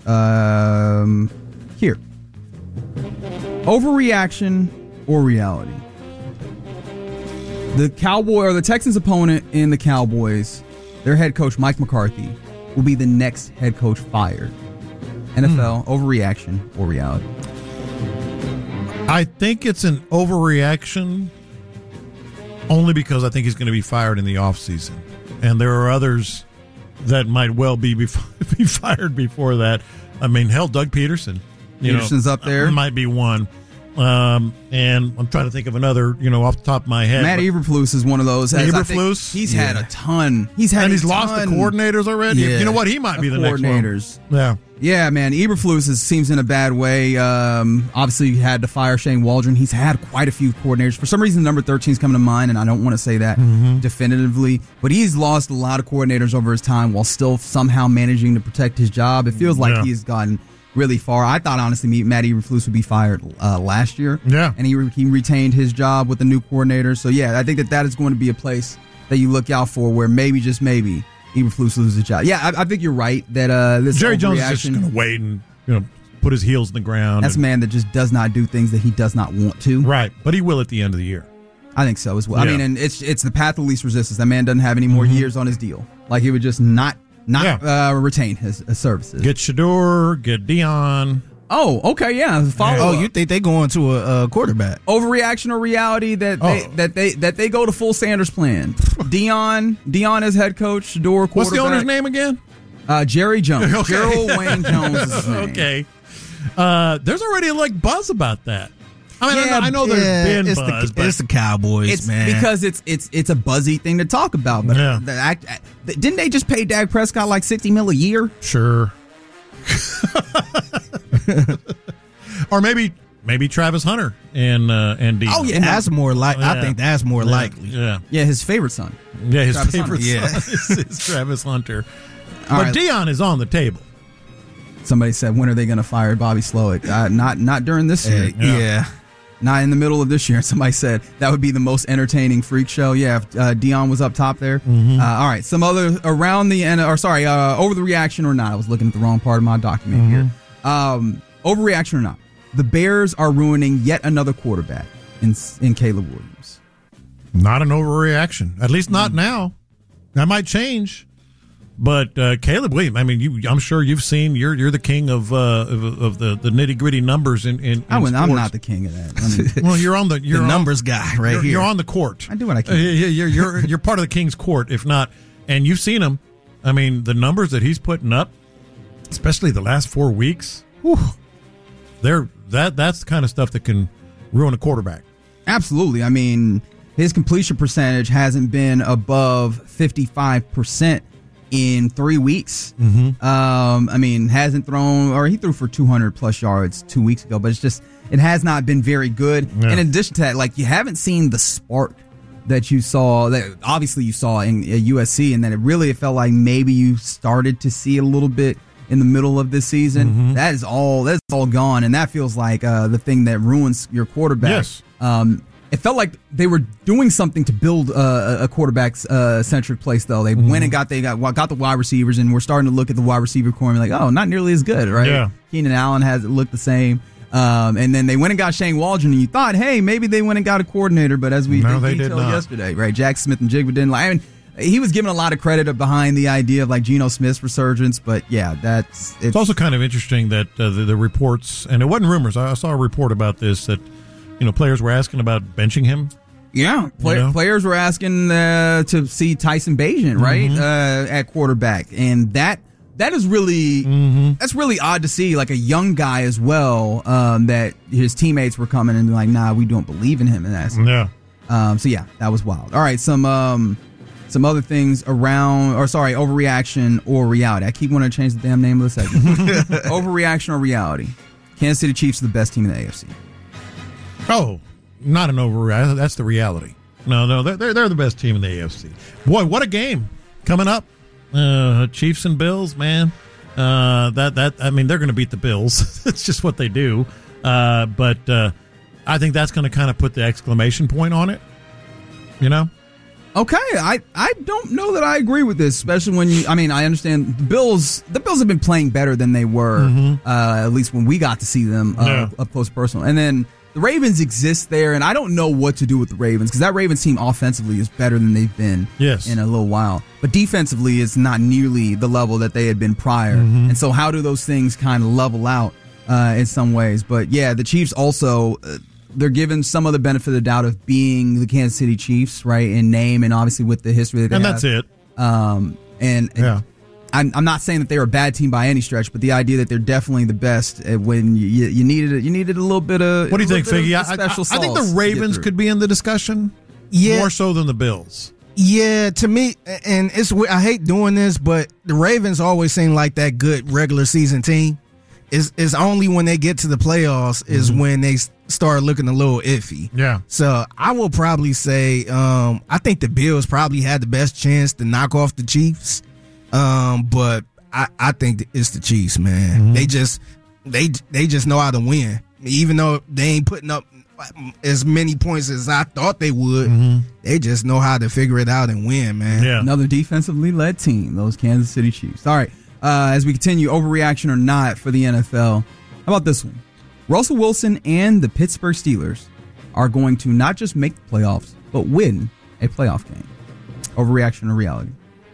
um, here. Overreaction or reality? The Cowboy or the Texans opponent in the Cowboys, their head coach Mike McCarthy, will be the next head coach fired. N F L, mm. overreaction or reality? I think it's an overreaction only because I think he's going to be fired in the offseason. And there are others that might well be before, be fired before that. I mean, hell, Doug Peterson. You Peterson's know, up there. Might be one. Um, and I'm trying to think of another, you know, off the top of my head. Matt Eberflus is one of those. Eberflus? He's yeah. had a ton. He's had and he's a lost ton the coordinators already. yeah. You know what? He might be the next one. Coordinators. Yeah. Yeah, man. Eberflus is, seems in a bad way. Um, obviously, he had to fire Shane Waldron. He's had quite a few coordinators. For some reason, number thirteen is coming to mind, and I don't want to say that mm-hmm. definitively. But he's lost a lot of coordinators over his time while still somehow managing to protect his job. It feels like yeah. he's gotten really far. I thought, honestly, Matt Eberflus would be fired uh, last year. Yeah. And he, re- he retained his job with the new coordinator. So, yeah, I think that that is going to be a place that you look out for where maybe, just maybe, Eberflus loses his job. Yeah, I, I think you're right that uh, this Jerry Jones is just going to wait and, you know, put his heels in the ground. That's and, a man that just does not do things that he does not want to. Right, but he will at the end of the year. I think so as well. Yeah. I mean, and it's it's the path of least resistance. That man doesn't have any more mm-hmm. years on his deal. Like, he would just not not yeah. uh, retain his, his services. Get Shador, get Dion. Oh, okay, yeah. Follow oh, you think they going to a, a quarterback? Overreaction or reality that they oh. that they that they go to full Sanders plan. Dion Dion as head coach, Shador quarterback. What's the owner's name again? Uh, Jerry Jones. Okay. Gerald Wayne Jones is his name. Okay. Uh, there's already like buzz about that. I mean, yeah, I know, I know there's yeah, been it's buzz, the, but it's the Cowboys, it's man. because it's it's it's a buzzy thing to talk about. But yeah. the act, the, didn't they just pay Dak Prescott like sixty mil a year? Sure. Or maybe maybe Travis Hunter and uh, and Dion. Oh yeah, that's more like. Yeah. I think that's more yeah. likely. Yeah, yeah, his favorite son. Yeah, his Travis favorite Hunter. son Yeah. is, is Travis Hunter. All but right. Dion is on the table. Somebody said, when are they going to fire Bobby Slowick? Uh, not not during this year. Uh, yeah. yeah. Not in the middle of this year. Somebody said that would be the most entertaining freak show. Yeah, if uh, Dion was up top there. Mm-hmm. Uh, all right, some other around the end, or sorry, uh, over the reaction or not. I was looking at the wrong part of my document mm-hmm. here. Um, overreaction or not, the Bears are ruining yet another quarterback in in Caleb Williams. Not an overreaction, at least not mm. now. That might change. But uh, Caleb Williams, I mean, you, I'm sure you've seen. You're you're the king of uh, of, of the, the nitty gritty numbers in in, in I mean, sports. I'm not the king of that. I mean, well, you're on the you're the on, numbers guy right you're, here. You're on the court. I do what I can. Uh, you're you're you're part of the king's court, if not. And you've seen him. I mean, the numbers that he's putting up, especially the last four weeks. Whew, they're that that's the kind of stuff that can ruin a quarterback. Absolutely. I mean, his completion percentage hasn't been above fifty-five percent in three weeks. Mm-hmm. Um, I mean, hasn't thrown, or he threw for two hundred plus yards two weeks ago, but it's just, it has not been very good. Yeah. And in addition to that, like, you haven't seen the spark that you saw, that obviously you saw in uh, U S C, and then it really, it felt like maybe you started to see a little bit in the middle of this season. Mm-hmm. That is all, that's all gone. And that feels like uh, the thing that ruins your quarterback. Yes. Um, it felt like they were doing something to build uh, a quarterback uh, centric place, though. They mm-hmm. went and got they got got the wide receivers, and we're starting to look at the wide receiver core and be like, oh, not nearly as good, right? Yeah. Keenan Allen has looked the same, um, and then they went and got Shane Waldron, and you thought, hey, maybe they went and got a coordinator, but as we no, they detailed did not. yesterday, right? Jack Smith and Jigba didn't like. I mean, he was given a lot of credit behind the idea of like Geno Smith's resurgence, but yeah, that's it's, it's also kind of interesting that uh, the, the reports, and it wasn't rumors. I saw a report about this that you know players were asking about benching him. Yeah, play, you know? Players were asking uh, to see Tyson Bagent, right, mm-hmm. uh, at quarterback, and that that is really mm-hmm. that's really odd to see, like a young guy as well. Um, that his teammates were coming and like, nah, we don't believe in him, and that's yeah. Um, so yeah, that was wild. All right, some um, some other things around, or sorry, overreaction or reality. I keep wanting to change the damn name of the segment. Overreaction or reality? Kansas City Chiefs are the best team in the A F C. Oh. Not an overreaction. That's the reality. No, no, they're they're the best team in the A F C. Boy, what a game coming up! Uh, Chiefs and Bills, man. Uh, that that I mean, they're going to beat the Bills. It's just what they do. Uh, but uh, I think that's going to kind of put the exclamation point on it. You know. Okay, I, I don't know that I agree with this, especially when you. I mean, I understand the Bills. The Bills have been playing better than they were, mm-hmm. uh, at least when we got to see them uh, yeah. up close personal. And then the Ravens exist there, and I don't know what to do with the Ravens because that Ravens team offensively is better than they've been yes. in a little while. But defensively, it's not nearly the level that they had been prior. Mm-hmm. And so, how do those things kind of level out uh, in some ways? But yeah, the Chiefs also. Uh, They're given some of the benefit of the doubt of being the Kansas City Chiefs, right, in name and obviously with the history that they and have. that's it. Um, and, and yeah. I'm, I'm not saying that they're a bad team by any stretch, but the idea that they're definitely the best when you, you, you needed you needed a little bit of. What do you think, Figgy? I, I, I think the Ravens could be in the discussion, yeah, more so than the Bills. Yeah, to me, and it's I hate doing this, but the Ravens always seem like that good regular season team. It's, it's only when they get to the playoffs is mm-hmm. when they start looking a little iffy. Yeah. So I will probably say um, I think the Bills probably had the best chance to knock off the Chiefs, um, but I, I think it's the Chiefs, man. Mm-hmm. They just they they just know how to win, even though they ain't putting up as many points as I thought they would. Mm-hmm. They just know how to figure it out and win, man. Yeah. Another defensively led team, those Kansas City Chiefs. All right. Uh, as we continue, overreaction or not for the N F L. How about this one? Russell Wilson and the Pittsburgh Steelers are going to not just make the playoffs, but win a playoff game. Overreaction or reality?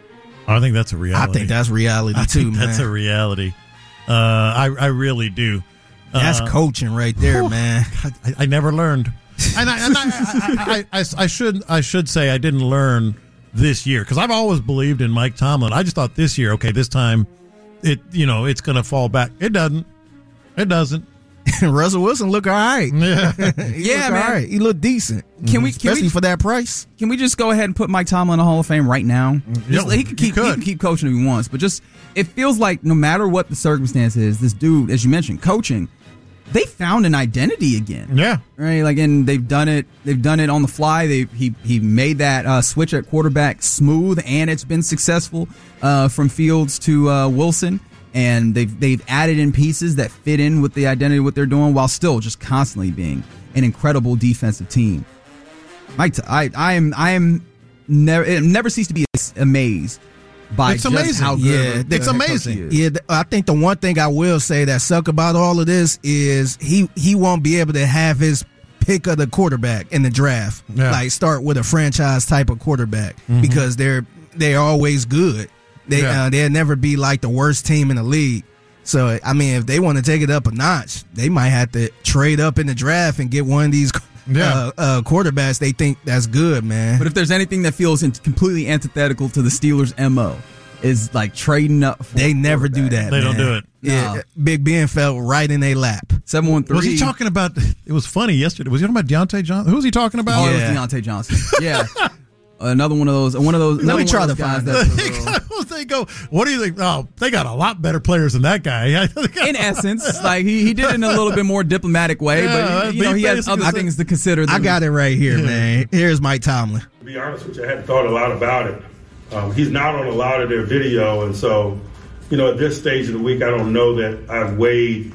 I think that's a reality. I think that's reality I too, think man. That's a reality. Uh, I I really do. That's uh, coaching right there, whew, man. God, I, I never learned, and I, and I, I, I, I, I should I should say I didn't learn this year because I've always believed in Mike Tomlin. I just thought this year, okay, this time it you know it's going to fall back. It doesn't. It doesn't. Russell Wilson look all right. Yeah, yeah, man. All right. He look decent. Can we, can especially we, for that price? Can we just go ahead and put Mike Tomlin in the Hall of Fame right now? Just, yeah, he can keep could. he can keep coaching if he wants, but just it feels like no matter what the circumstance is, this dude, as you mentioned, coaching, they found an identity again. Yeah, right. Like, and they've done it. They've done it on the fly. They he he made that uh, switch at quarterback smooth, and it's been successful uh, from Fields to uh, Wilson. And they've they've added in pieces that fit in with the identity of what they're doing, while still just constantly being an incredible defensive team. Mike, I I am I am never it never cease to be amazed by It's just amazing. how good Yeah, of a it's head coach amazing. he is. Yeah, th- I think the one thing I will say that suck about all of this is he he won't be able to have his pick of the quarterback in the draft. Yeah. Like start with a franchise type of quarterback Mm-hmm. because they're they're always good. They Yeah. uh, they'll never be like the worst team in the league. So I mean, if they want to take it up a notch, they might have to trade up in the draft and get one of these Yeah. uh, uh, quarterbacks they think that's good, man. But if there's anything that feels in- completely antithetical to the Steelers' M O, is like trading up. For they never do that. They don't man. do it. Yeah, No. Big Ben fell right in their lap. seven one three. Was he talking about? It was funny yesterday. Was he talking about Deontay Johnson? Who was he talking about? Oh, Yeah. it was Deontay Johnson. Yeah. Another one of those. One of those. Let me another try one to of those guys find that- Well, they go. What do you think? Oh, they got a lot better players than that guy. in essence, like he, he did it in a little bit more diplomatic way, Yeah, but you know he he has basically other said- things to consider. I than- got it right here, man. Here's Mike Tomlin. To be honest with you, I hadn't thought a lot about it. Um, he's not on a lot of their video, and so, you know, at this stage of the week, I don't know that I've weighed,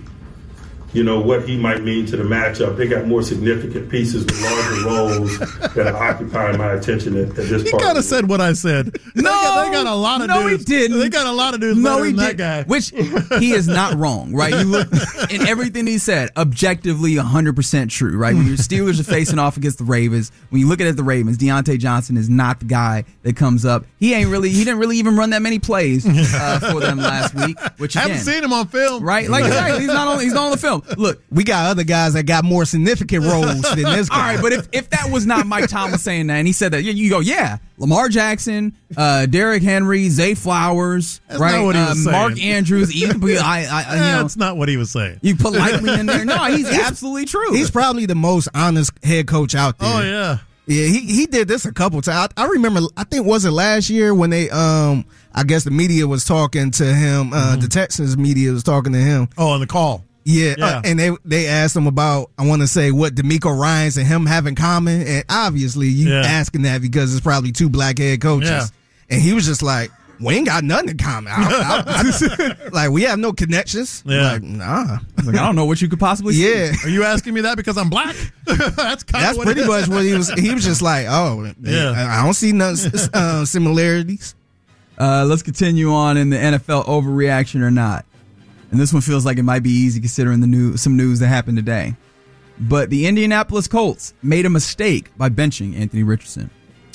you know, what he might mean to the matchup. They got more significant pieces with larger roles that are occupying my attention at, at this He part. kind of said what I said. No, they got, they got a lot of no, dudes. he didn't. They got a lot of dudes No, better he than that did. guy. Which he is not wrong, right? You look in everything he said, objectively one hundred percent true, right? When your Steelers are facing off against the Ravens, when you look at the Ravens, Deontay Johnson is not the guy that comes up. He ain't really, he didn't really even run that many plays uh, for them last week. Which again, Haven't seen him on film, right? Like exactly, he's not on, he's not on the film. Look, We got other guys that got more significant roles than this all guy. right, but if, if that was not Mike Thomas saying that, and he said that, you, you go, yeah, Lamar Jackson, uh, Derrick Henry, Zay Flowers, That's right? not what he was uh, saying. Mark Andrews, you can put, I, I, I, you know, That's not what he was saying. you politely in there. No, he's absolutely true. He's probably the most honest head coach out there. Oh yeah. Yeah, he he did this a couple times. I, I remember, I think, was it last year when they, um, I guess the media was talking to him, uh, Mm-hmm. the Texans media was talking to him. Oh, on the call. Yeah, Yeah. uh, and they they asked him about, I want to say, what DeMeco Ryans and him have in common. And obviously, you Yeah. asking that because it's probably two black head coaches. Yeah. And he was just like, we ain't got nothing in common. I- I- I- like, we have no connections. Yeah. Like, nah. like, I don't know what you could possibly say. Yeah. Are you asking me that because I'm black? That's kind That's of what pretty it much what he was. He was just like, oh, Yeah. I I don't see none uh, similarities. Uh, let's continue on in the N F L overreaction or not. And this one feels like it might be easy considering the new some news that happened today. But the Indianapolis Colts made a mistake by benching Anthony Richardson.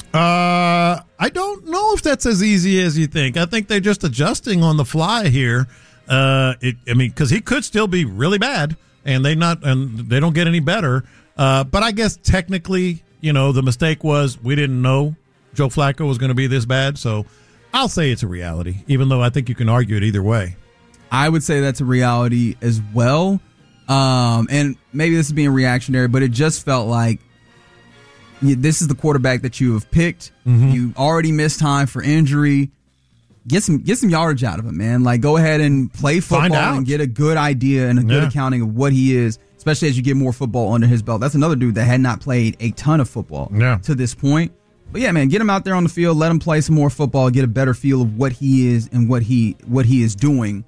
Uh, I don't know if that's as easy as you think. I think they're just adjusting on the fly here. Uh, it, I mean, because he could still be really bad, and they not and they don't get any better. Uh, but I guess technically, you know, the mistake was we didn't know Joe Flacco was going to be this bad. So I'll say it's a reality, even though I think you can argue it either way. I would say that's a reality as well. Um, and maybe this is being reactionary, but it just felt like you, this is the quarterback that you have picked. Mm-hmm. You already missed time for injury. Get some get some yardage out of him, man. Like, go ahead and play Find football out. and get a good idea and a good Yeah. accounting of what he is, especially as you get more football under his belt. That's another dude that had not played a ton of football Yeah. to this point. But yeah, man, get him out there on the field, let him play some more football, get a better feel of what he is and what he what he is doing.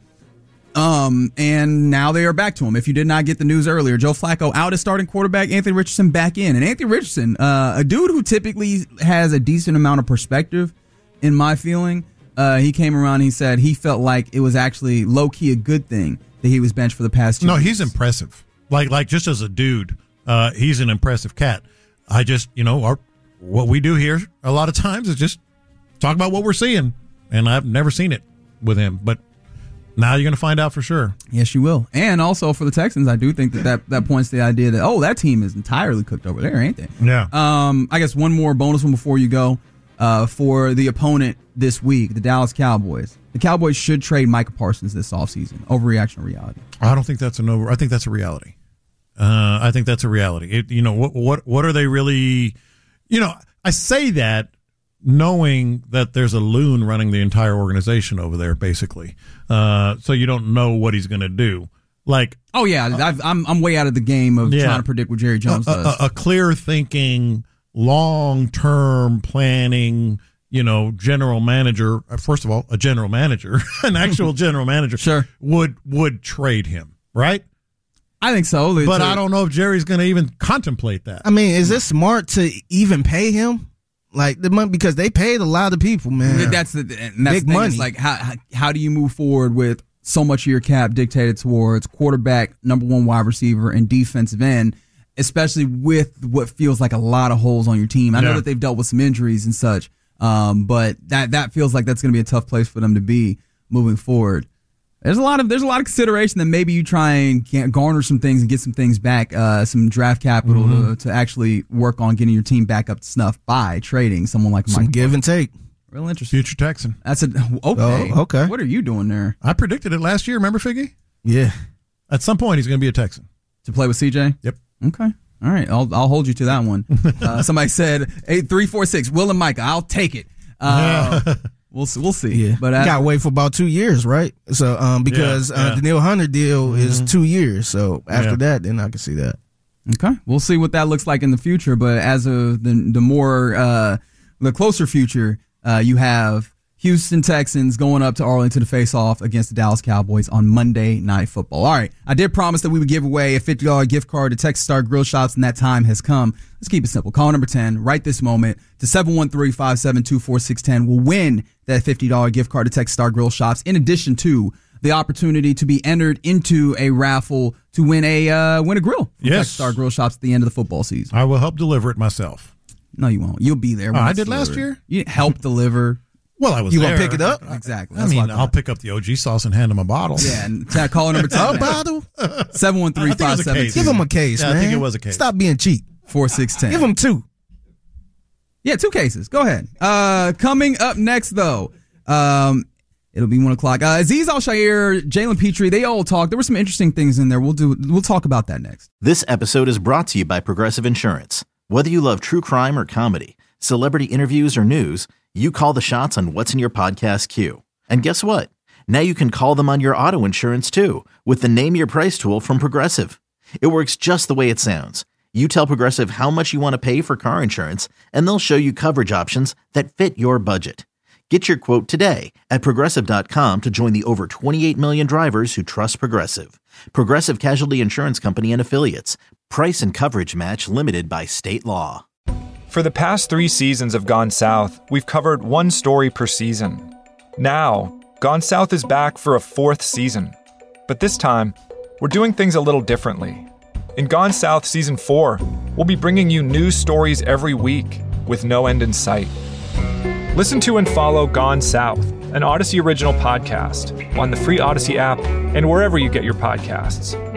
Um, and now they are back to him. If you did not get the news earlier, Joe Flacco out as starting quarterback, Anthony Richardson back in. And Anthony Richardson, uh, a dude who typically has a decent amount of perspective, in my feeling, uh, he came around and he said he felt like it was actually low-key a good thing that he was benched for the past two No, weeks. he's impressive. Like, like just as a dude, uh, he's an impressive cat. I just, you know, our, what we do here a lot of times is just talk about what we're seeing, and I've never seen it with him, but now you're going to find out for sure. Yes, you will. And also for the Texans, I do think that that, that points to the idea that, oh, that team is entirely cooked over there, ain't they? Yeah. Um, I guess one more bonus one before you go. Uh, for the opponent this week, the Dallas Cowboys. The Cowboys should trade Micah Parsons this offseason. Overreaction or reality? I don't think that's an over. I think that's a reality. Uh, I think that's a reality. It, you know, what what what are they really? You know, I say that knowing that there's a loon running the entire organization over there, basically. Uh, so you don't know what he's going to do. Like, Oh yeah, I've, I'm I'm way out of the game of Yeah. trying to predict what Jerry Jones a, does. a, a clear thinking, long term planning. You know, general manager. First of all, a general manager, an actual general manager, Sure. would would trade him, right? I think so. But It's a- I don't know if Jerry's going to even contemplate that. I mean, is it smart to even pay him? Like the money, because they paid a lot of people, man. That's the and that's Big the thing. money. It's like how, how how do you move forward with so much of your cap dictated towards quarterback, number one wide receiver, and defensive end, especially with what feels like a lot of holes on your team. I Yeah. know that they've dealt with some injuries and such, um, but that that feels like that's going to be a tough place for them to be moving forward. There's a lot of there's a lot of consideration that maybe you try and get, garner some things and get some things back, uh, some draft capital Mm-hmm. to, to actually work on getting your team back up to snuff by trading someone like Some Mike. give and take. Real interesting. Future Texan. That's a okay. Oh, okay. What are you doing there I predicted it last year. Remember, Figgy? Yeah. At some point, he's going to be a Texan. to play with C J? Yep. Okay. All right. I'll I'll hold you to that one. Uh, somebody said eight three four six. Will and Micah. I'll take it. Uh, we'll see. We'll see. Yeah. But you as, got to wait for about two years, right? So, um, because Yeah, uh, yeah. the Neil Hunter deal is two years. So after Yeah. that, then I can see that. okay. We'll see what that looks like in the future. But as of the the more uh, the closer future, uh, you have Houston Texans going up to Arlington to face off against the Dallas Cowboys on Monday Night Football. All right. I did promise that we would give away a fifty dollars gift card to Texas Star Grill Shops, and that time has come. Let's keep it simple. Call number ten right this moment to seven one three, five seven two, four six one zero. We'll win that fifty dollars gift card to Texas Star Grill Shops, in addition to the opportunity to be entered into a raffle to win a uh, win a grill from Yes. Texas Star Grill Shops at the end of the football season. I will help deliver it myself. No, you won't. You'll be there. when Oh, I it's did last delivered. year? You help deliver. Well, I was You there. gonna pick it up? Exactly. I That's mean, what I I'll thought. pick up the O G sauce and hand him a bottle. Yeah, and chat caller number ten. A bottle? seven one three, I think it five was a seven case. two, Give him a case, Yeah, I man. think it was a case. Stop being cheap. four six one zero. Give him two. Yeah, two cases. Go ahead. Uh, coming up next, though, um, it'll be one o'clock. Uh, Aziz Al-Shaair, Jalen Petrie, they all talked. There were some interesting things in there. We'll do. We'll talk about that next. This episode is brought to you by Progressive Insurance. Whether you love true crime or comedy, celebrity interviews or news, you call the shots on what's in your podcast queue. And guess what? Now you can call them on your auto insurance too with the Name Your Price tool from Progressive. It works just the way it sounds. You tell Progressive how much you want to pay for car insurance, and they'll show you coverage options that fit your budget. Get your quote today at Progressive dot com to join the over twenty-eight million drivers who trust Progressive. Progressive Casualty Insurance Company and Affiliates. Price and coverage match limited by state law. For the past three seasons of Gone South, we've covered one story per season. Now, Gone South is back for a fourth season. But this time, we're doing things a little differently. In Gone South Season four, we'll be bringing you new stories every week with no end in sight. Listen to and follow Gone South, an Odyssey original podcast, on the free Odyssey app and wherever you get your podcasts.